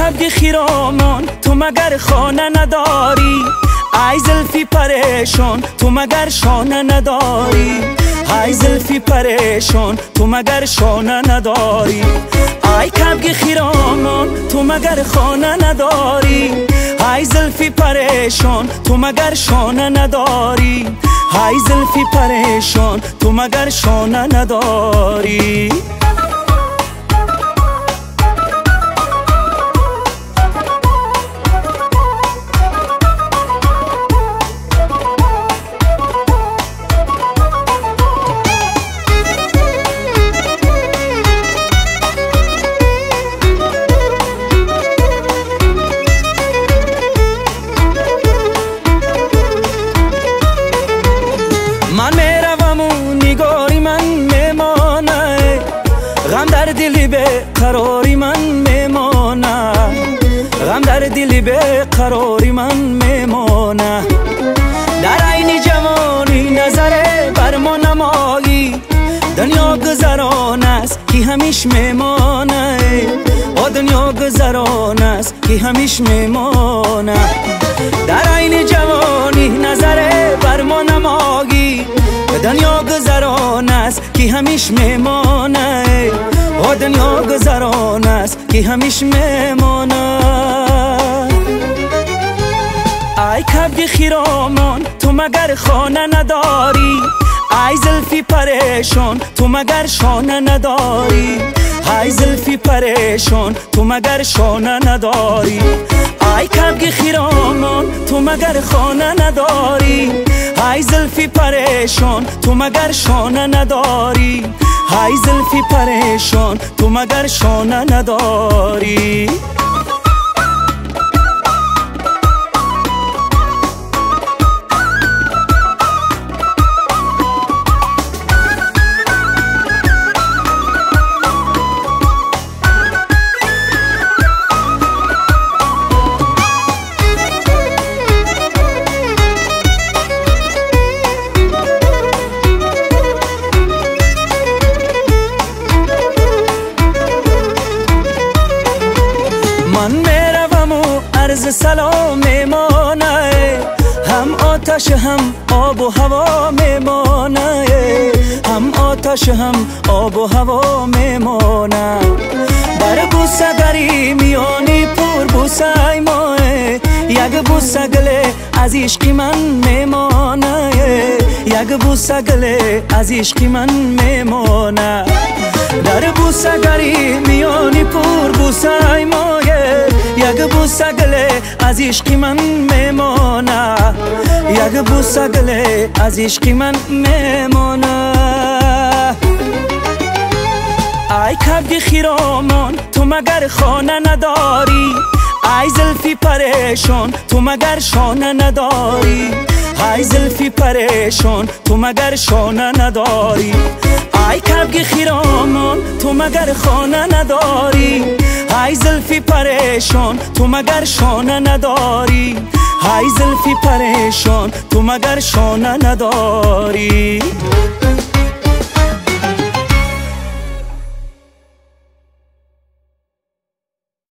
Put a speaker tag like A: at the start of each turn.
A: کبک خیرامان تو مگر خانه نداری؟ ای زلفی پریشان تو مگر شانه نداری؟ ای زلفی پریشان تو مگر شانه نداری؟ ای کبک خیرامان تو مگر خانه نداری؟ ای زلفی پریشان تو مگر شانه نداری؟ ای زلفی پریشان تو مگر شانه نداری؟ من میروم و نگاری من میمانه، غم در دلی به قراری من میمانه، غم در دلی به قراری من میمانه. در عین جوانی نظره بر ما نمایی، دنیا گذران است که همیش میمانه، دنیا گذران است که همیش میمانه. در عین جوانی نظره بر ما نمایی، دنیا گذران است که همیش میمانه، دنیا گذران است که همیش میمانه. ای کبک خیرامان تو مگر خانه نداری؟ ای زلفی پریشان تو مگر شانه نداری؟ ای زلفی پریشان تو مگر شانه نداری؟ ای کبک خیرامان تو مگر خانه نداری؟ ای زلفی پریشان تو مگر شانه نداری؟ ای زلفی پریشان تو مگر شانه نداری؟ من میروم و عرض سلام میمانه، هم آتش هم آب و هوا میمانه، هم آتش هم آب و هوا میمانه. بر بوسه گری میانی پر بوسه ماه، یک بوسه گله از عشق من میمانه، یک بوسه گله از عشق من میمانه. در بوسه گری میانی پر بوسه ماه، یک بوسه گله از عشق من میمانه، یک بوسه گله از عشق من میمانه. ای کبک خیرامان تو مگر خانه نداری؟ ای زلفی پریشان تو مگر شانه نداری؟ ای زلفی پریشان تو مگر شانه نداری؟ ای کبک خیرامان تو مگر خانه نداری؟ ای زلفی پریشان تو مگر شانه نداری؟ ای زلفی پریشان تو مگر شانه نداری؟